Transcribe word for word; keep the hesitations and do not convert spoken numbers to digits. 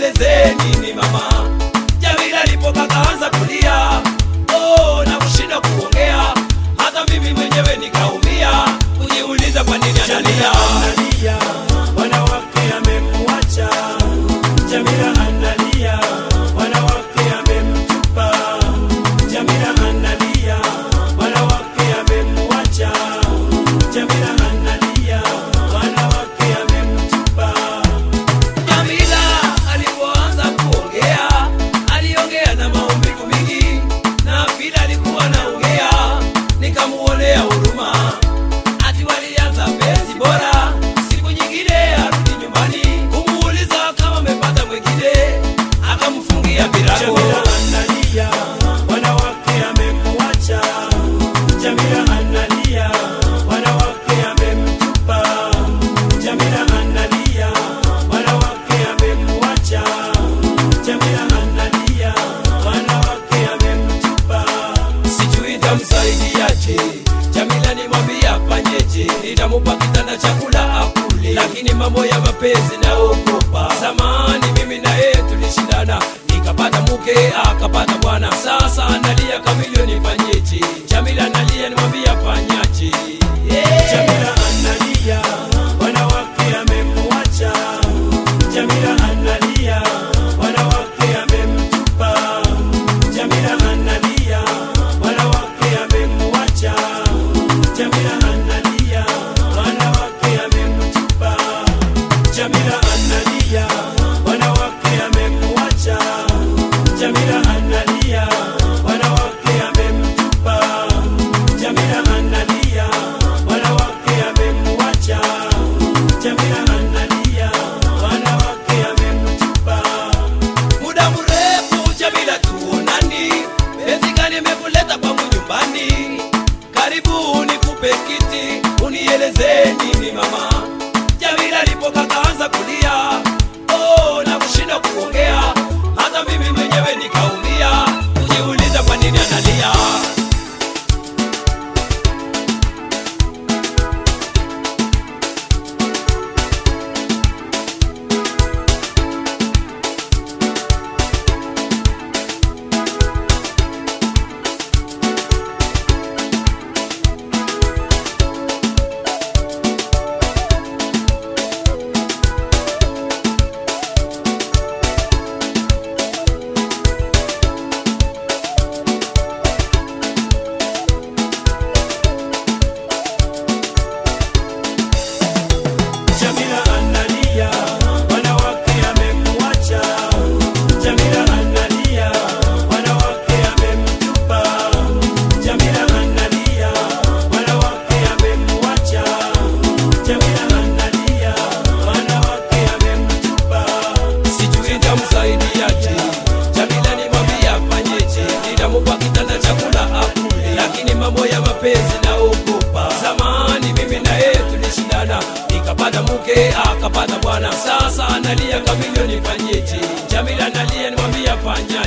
unieleze nini mama? Jamila alipoka kaanza kulia, oh na kushinda kuongea, hata mimi mwenyewe nikaumia, kujiuliza kwa nini analia. Analia, wanawake amemwacha. Jamila analia, wanawake amemtupa. Jamila analia, wanawake amemwacha. Jamila analia, wanawake amemtupa. Jamila alipoanza kuongea, aliongea na maumivu mingi, na bila alikuwa anaongea, nikamuonea huruma. Ati walianza penzi bora, siku nyingine arudi nyumbani, kumuuliza kama amepata mwingine, akamfungia birago. Jamila analia, wanawake amemwacha. Jamila analia, wanawake amemtupa. Jamila analia, wanawake amemwacha. Jamila analia, wanawake amemtupa. Sijui nitamsaidiaje, Jamila nimwambia afanyeje, nitamupa kitanda chakula akule, lakini mambo ya mapenzi naogopa. Zamani mimi na yeye tulishindana, nikapata mke akapata bwana, sasa analia kamilioni, nifanyeje? Jamila analia nimwambia afanyaje? Yeah. Jamila analia, wanawake amemwacha. Jamila analia, wanawake amemtupa. Jamila analia, wanawake amemwacha. Jamila analia, wanawake amemtupa. Jamila analia, wanawake amemwacha. Jamila analia, wanawake amemtupa. Jamila analia, wanawake amemwacha. Jamila analia, wanawake amemtupa. Muda mrefu Jamila tuonani, penzi gani imekuleta kwangu nyumbani? Karibu nikupe kiti, unieleze nini mama? Jamila alipoka kaanza kulia, oh na kushinda kuongea, hata mimi mwenyewe nikaumia, kujiuliza kwa nini analia. Jamila analia, wanawake amemwacha. Jamila analia, wanawake amemtupa. Jamila analia, wanawake amemwacha. Jamila analia, wanawake amemtupa. Sijui nitamsaidiaje, Jamila nimwambia afanyeje, nitamupa kitanda chakula akule, lakini mambo ya mapenzi naogopa. Zamani mimi na yeye tulishindana, nikapata mke akapata bwana, sasa analia kamilioni, nifanyeje? Jamila analia nimwambia afanye